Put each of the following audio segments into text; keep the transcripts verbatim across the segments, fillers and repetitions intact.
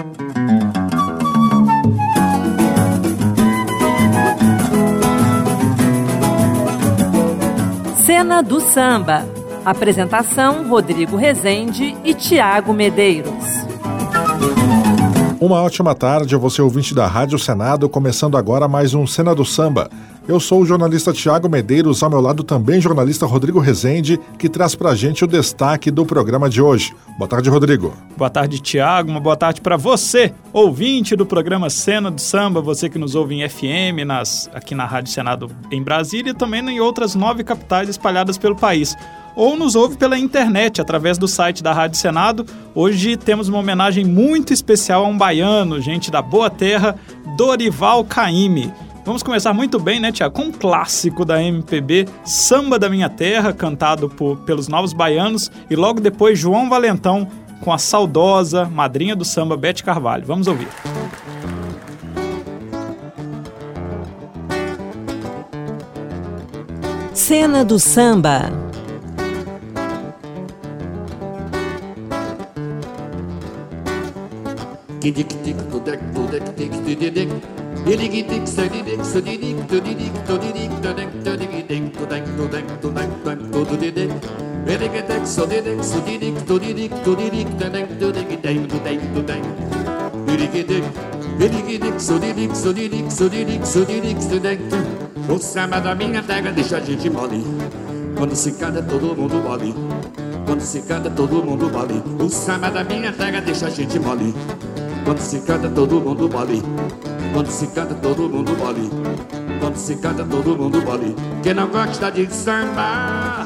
Cena do Samba. Apresentação: Rodrigo Rezende e Tiago Medeiros. Uma ótima tarde a você, ouvinte da Rádio Senado, começando agora mais um Cena do Samba. Eu sou o jornalista Tiago Medeiros, ao meu lado também jornalista Rodrigo Rezende, que traz pra gente o destaque do programa de hoje. Boa tarde, Rodrigo. Boa tarde, Tiago. Uma boa tarde para você, ouvinte do programa Cena do Samba, você que nos ouve em F M, nas, aqui na Rádio Senado em Brasília e também em outras nove capitais espalhadas pelo país. Ou nos ouve pela internet, através do site da Rádio Senado. Hoje temos uma homenagem muito especial a um baiano, gente da boa terra, Dorival Caymmi. Vamos começar muito bem, né, Tiago? Com um clássico da M P B, Samba da Minha Terra, cantado por, pelos Novos Baianos, e logo depois João Valentão com a saudosa madrinha do samba, Bete Carvalho. Vamos ouvir. Cena do Samba. O samba da minha terra deixa a gente mole. Quando se canta todo mundo mole. Quando se canta todo mundo mole. O samba da minha terra deixa a gente mole. Quando se canta todo mundo mole. Quando se canta todo mundo mole. Quando se canta todo mundo mole. Quem não gosta de samba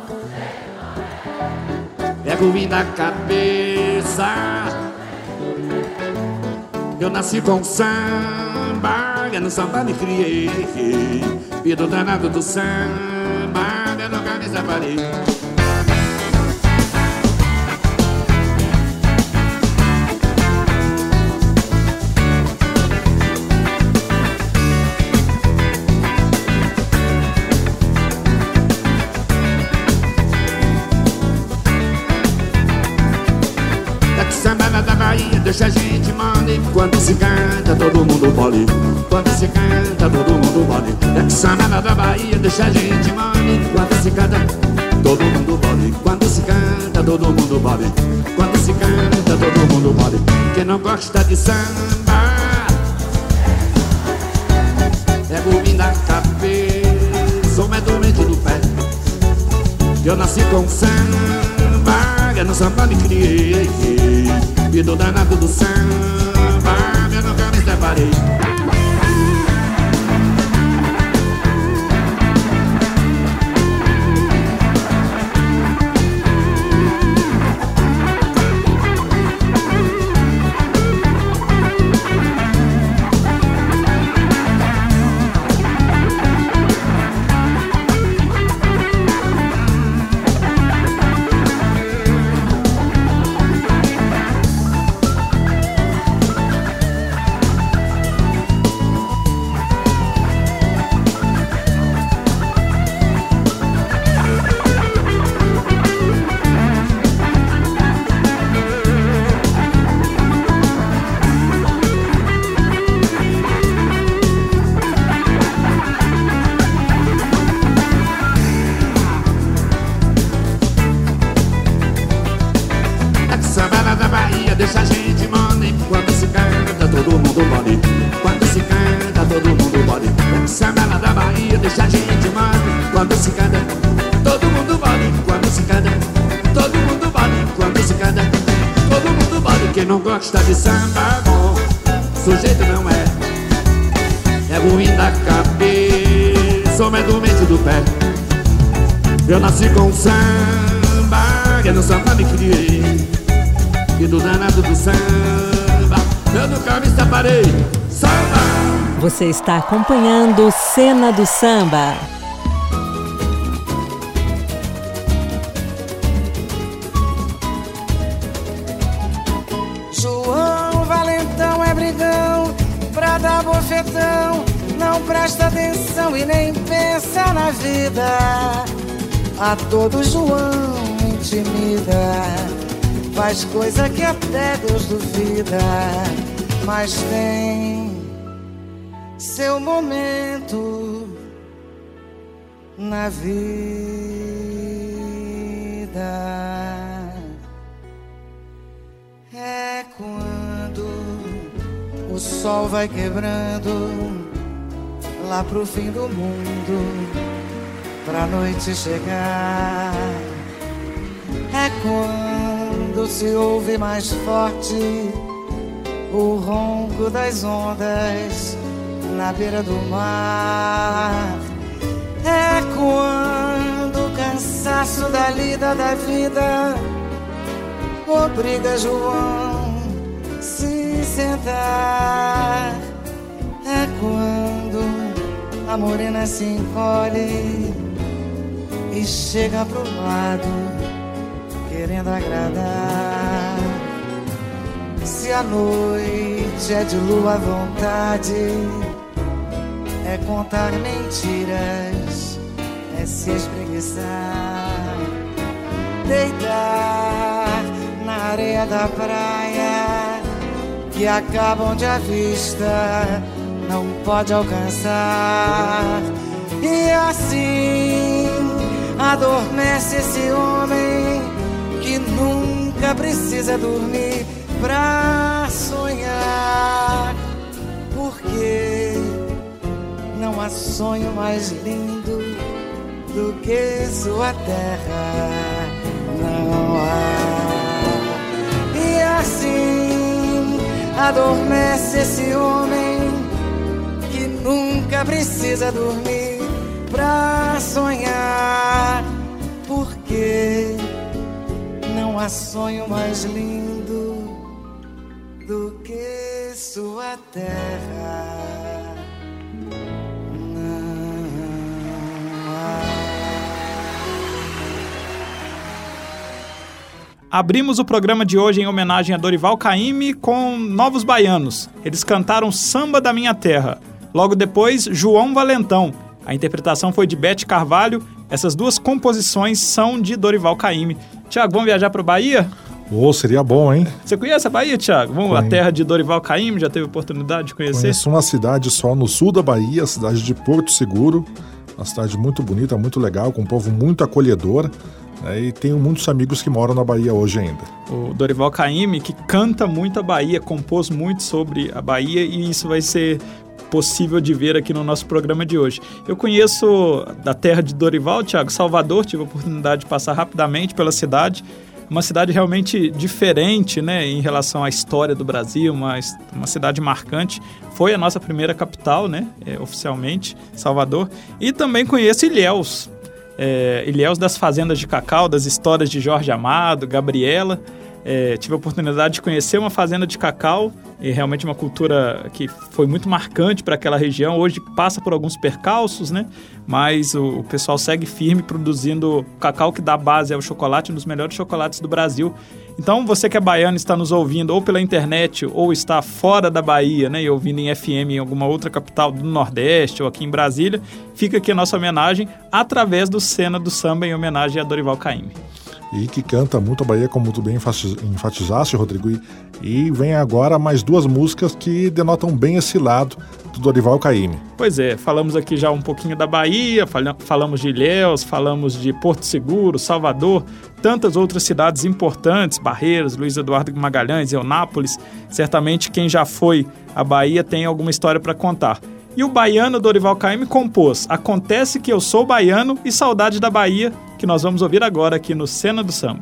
é ruim da cabeça. Eu nasci com samba, eu no samba me criei. Filho danado do samba, eu nunca me separei. Deixa a gente mole. Quando se canta todo mundo mole. Quando se canta todo mundo mole. É que samba da Bahia deixa a gente mole. Quando se canta todo mundo mole. Quando se canta todo mundo mole. Quando se canta todo mundo mole. Quem não gosta de samba é ruim da cabeça, ou é doente do pé. Eu nasci com samba, eu no samba me criei. Filho danado do samba, eu nunca me separei. Deixa a gente mole. Quando se canta todo mundo mole. Quando se canta todo mundo mole. Samba lá da Bahia deixa a gente mole. Quando se canta todo mundo mole. Quando se canta todo mundo mole. Quando se canta todo mundo mole. Quem não gosta de samba bom, sujeito não é. É ruim da cabeça, ou é doente do pé. Eu nasci com samba, eu no samba me criei. E do danado do samba, eu nunca me separei. Samba! Você está acompanhando Cena do Samba. João Valentão é brigão, pra dar bofetão, não presta atenção e nem pensa na vida. A todo João intimida. faz coisa que até Deus duvida, mas tem seu momento na vida. É quando o sol vai quebrando lá pro fim do mundo, pra noite chegar. É quando se ouve mais forte o ronco das ondas na beira do mar. É quando o cansaço da lida da vida obriga João se sentar. É quando a morena se encolhe e chega pro lado querendo agradar. Se a noite é de lua à vontade, é contar mentiras, é se espreguiçar, deitar na areia da praia que acaba onde a vista não pode alcançar. E assim adormece esse homem que nunca precisa dormir pra sonhar, porque não há sonho mais lindo do que sua terra, não há. E assim adormece esse homem que nunca precisa dormir pra sonhar, porque não há sonho mais lindo do que sua terra. Abrimos o programa de hoje em homenagem a Dorival Caymmi com Novos Baianos. Eles cantaram Samba da Minha Terra. Logo depois, João Valentão. A interpretação foi de Bete Carvalho. Essas duas composições são de Dorival Caymmi. Tiago, vamos viajar para a Bahia? Oh, seria bom, hein? Você conhece a Bahia, Tiago? Vamos à terra de Dorival Caymmi, já teve oportunidade de conhecer? Conheço uma cidade só no sul da Bahia, a cidade de Porto Seguro. Uma cidade muito bonita, muito legal, com um povo muito acolhedor. Né? E tenho muitos amigos que moram na Bahia hoje ainda. O Dorival Caymmi, que canta muito a Bahia, compôs muito sobre a Bahia, e isso vai ser possível de ver aqui no nosso programa de hoje. Eu conheço da terra de Dorival, Tiago, Salvador, tive a oportunidade de passar rapidamente pela cidade. Uma cidade realmente diferente, né, em relação à história do Brasil, uma, uma cidade marcante. Foi a nossa primeira capital, né, é, oficialmente, Salvador. E também conheço Ilhéus, é, Ilhéus das fazendas de cacau, das histórias de Jorge Amado, Gabriela. É, tive a oportunidade de conhecer uma fazenda de cacau, e realmente uma cultura que foi muito marcante para aquela região. Hoje passa por alguns percalços, né? Mas o, o pessoal segue firme produzindo cacau que dá base ao chocolate, um dos melhores chocolates do Brasil. Então, você que é baiano e está nos ouvindo ou pela internet ou está fora da Bahia, né, e ouvindo em F M em alguma outra capital do Nordeste ou aqui em Brasília, fica aqui a nossa homenagem através do Cena do Samba em homenagem a Dorival Caymmi. E que canta muito a Bahia, como tu bem enfatizaste, Rodrigo. E, e vem agora mais duas músicas que denotam bem esse lado do Dorival Caymmi. Pois é, falamos aqui já um pouquinho da Bahia, falamos de Ilhéus, falamos de Porto Seguro, Salvador, tantas outras cidades importantes, Barreiras, Luiz Eduardo Magalhães, Eunápolis. Certamente quem já foi à Bahia tem alguma história para contar. E o baiano Dorival Caymmi compôs Acontece Que Eu Sou Baiano e Saudade da Bahia, que nós vamos ouvir agora aqui no Cena do Samba.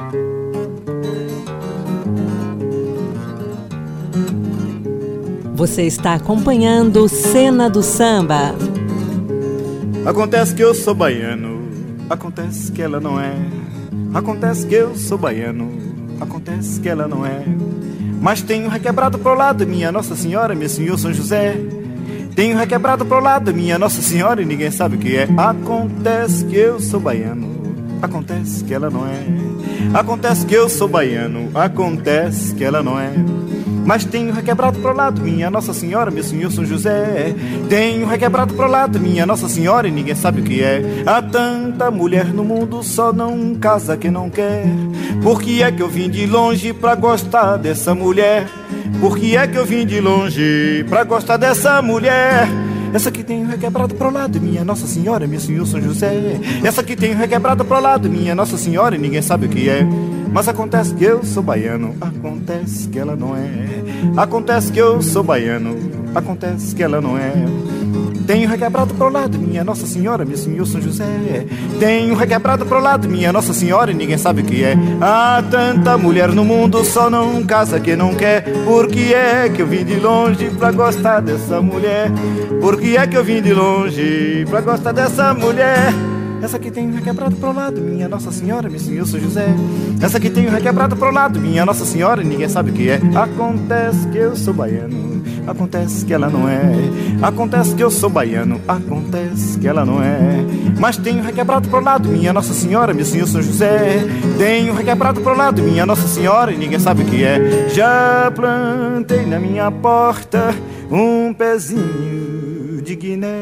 Você está acompanhando Cena do Samba. Acontece que eu sou baiano, acontece que ela não é. Acontece que eu sou baiano, acontece que ela não é. Mas tenho requebrado pro lado, minha Nossa Senhora, meu Senhor São José. Tenho requebrado pro lado, minha Nossa Senhora, e ninguém sabe o que é. Acontece que eu sou baiano, acontece que ela não é. Acontece que eu sou baiano, acontece que ela não é. Mas tenho requebrado pro lado, minha Nossa Senhora, meu Senhor São José. Tenho requebrado pro lado, minha Nossa Senhora, e ninguém sabe o que é. Há tanta mulher no mundo, só não casa quem não quer. Por que é que eu vim de longe pra gostar dessa mulher? Por que é que eu vim de longe pra gostar dessa mulher? Essa que tem requebrado pro lado, minha Nossa Senhora, meu Senhor São José. Essa que tem requebrado pro lado, minha Nossa Senhora, e ninguém sabe o que é. Mas acontece que eu sou baiano, acontece que ela não é. Acontece que eu sou baiano, acontece que ela não é. Tenho requebrado pro lado, minha Nossa Senhora, meu Senhor São José. Tenho requebrado pro lado, minha Nossa Senhora, e ninguém sabe o que é. Há tanta mulher no mundo, só não casa quem não quer. Por que é que eu vim de longe pra gostar dessa mulher? Por que é que eu vim de longe pra gostar dessa mulher? Essa que tenho requebrado pro lado, minha Nossa Senhora, meu Senhor São José. Essa que tenho requebrado pro lado, minha Nossa Senhora, e ninguém sabe o que é. Acontece que eu sou baiano, acontece que ela não é. Acontece que eu sou baiano, acontece que ela não é. Mas tenho requebrado pro lado, minha Nossa Senhora, meu Senhor São José. Tenho requebrado pro lado, minha Nossa Senhora, e ninguém sabe o que é. Já plantei na minha porta um pezinho de Guiné.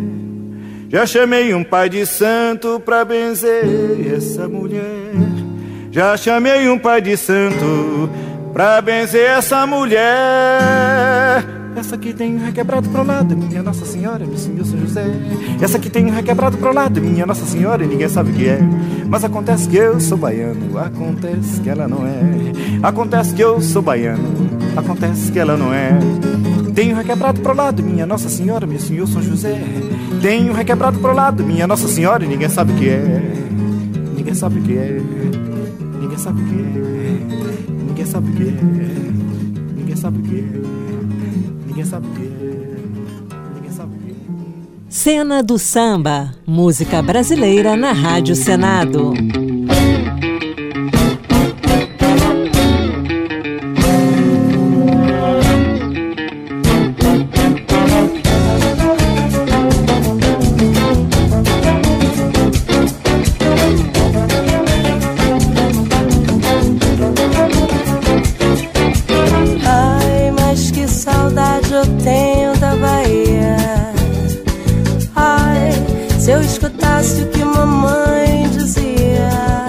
Já chamei um pai de santo pra benzer essa mulher. Já chamei um pai de santo pra benzer essa mulher. Essa que tem requebrado pro lado, minha Nossa Senhora, meu Senhor São José. Essa que tem requebrado pro lado, minha Nossa Senhora, e ninguém sabe o que é. Mas acontece que eu sou baiano, acontece que ela não é. Acontece que eu sou baiano, acontece que ela não é. Tenho requebrado pro lado, minha Nossa Senhora, meu Senhor São José. Tenho requebrado pro lado, minha Nossa Senhora, e ninguém sabe o que é. Ninguém sabe o que é. Ninguém sabe o que é. Ninguém sabe o que é. Ninguém sabe o que é. Ninguém sabe o que é. Ninguém sabe o que é. Cena do Samba, música brasileira na Rádio Senado. escutasse o que mamãe dizia.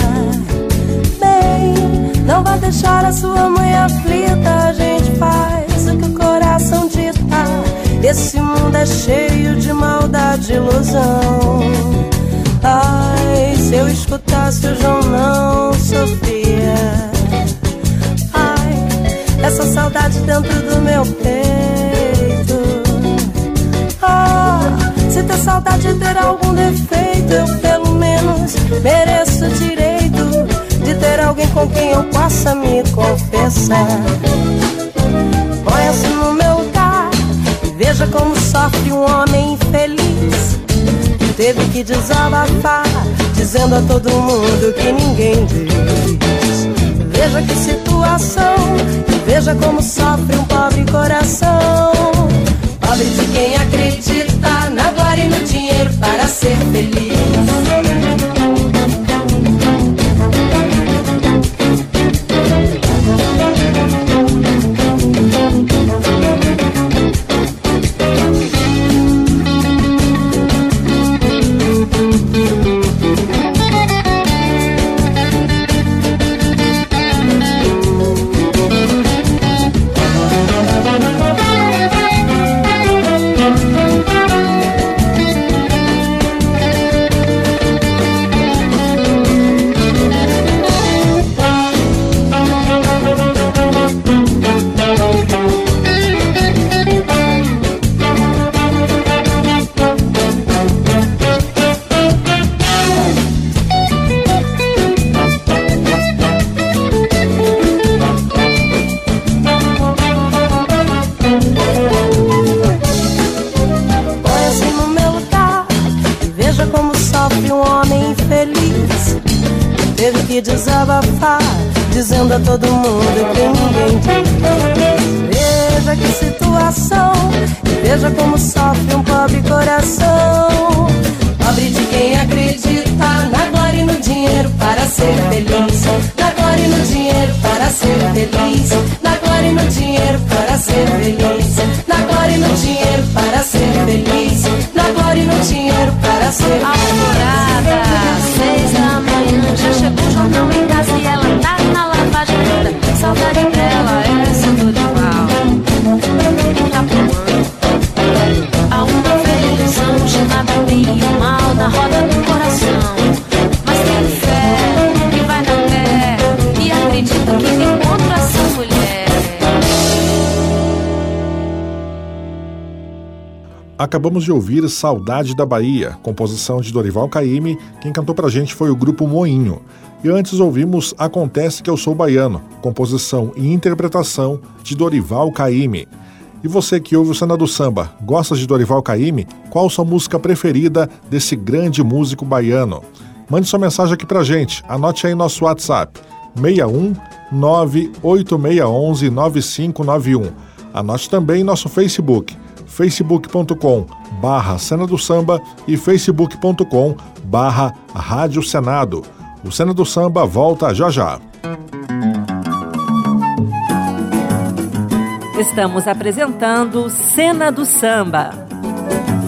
Bem, não vai deixar a sua mãe aflita. A gente faz o que o coração dita. Esse mundo é cheio de maldade e ilusão. Ai, se eu escutasse o João não sofria. Ai, essa saudade dentro do meu peito. Ah, se ter saudade ter algum defeito, eu pelo menos mereço o direito de ter alguém com quem eu possa me confessar. Ponha-se no meu lugar e veja como sofre um homem infeliz. Teve que desabafar, dizendo a todo mundo que ninguém diz. Veja que situação, e veja como sofre um pobre coração. Pobre de quem acredita na glória e no dinheiro para ser feliz. Desabafar, dizendo a todo mundo que ninguém diz. Veja que situação, e veja como sofre um pobre coração. Pobre de quem acredita na glória e no dinheiro para ser feliz. Na glória e no dinheiro para ser feliz. Na glória glória e no dinheiro para ser feliz. Na glória e no dinheiro para ser feliz. Na glória e no dinheiro para ser feliz. Alvorada, seis da manhã, já chegou o jornal em casa e ela tá na lavagem toda. Saudade dela, essa do rival. Tá pulando. Há uma velha ilusão chamada bem e o mal na roda do coração. Mas tem fé que vai dar pé e acredita que encontra essa mulher. Acabamos de ouvir Saudade da Bahia, composição de Dorival Caymmi. Quem cantou pra gente foi o grupo Moinho. E antes ouvimos Acontece que eu sou baiano, composição e interpretação de Dorival Caymmi. E você que ouve o Cena do Samba, gosta de Dorival Caymmi? Qual sua música preferida desse grande músico baiano? Mande sua mensagem aqui pra gente, anote aí nosso WhatsApp, seis um nove oito seis um um nove cinco nove um. Anote também nosso Facebook, facebook ponto com barra Cena do Samba e facebook ponto com barra Rádio Senado. O Cena do Samba volta já já. Estamos apresentando Cena do Samba.